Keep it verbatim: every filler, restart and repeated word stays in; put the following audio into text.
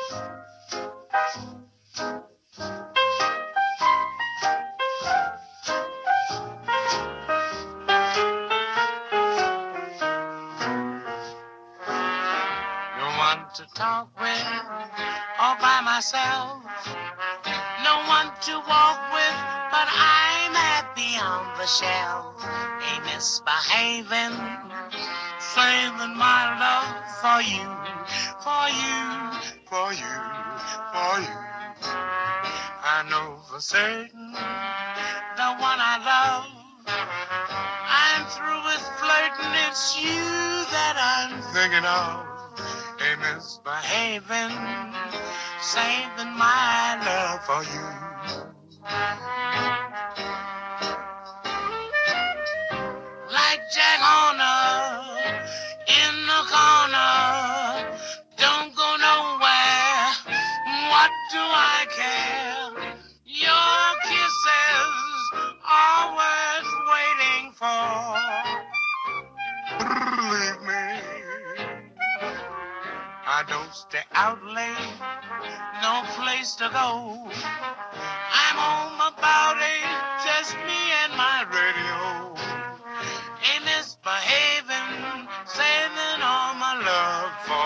No one to talk with all by myself. No one to walk with, but I'm happy on the shelf. Ain't misbehaving, saving my love for you, for you, for you, for you. I know for certain the one I love. I'm through with flirting, it's you that I'm thinking of. Ain't misbehaving, saving my love for you. Like Jack Horner in the corner, don't go nowhere. What do I care? Your kisses are worth waiting for. Believe me, I don't stay out late, no place to go. I'm home about eight, just me and my radio. Ain't misbehaving, saving all my love for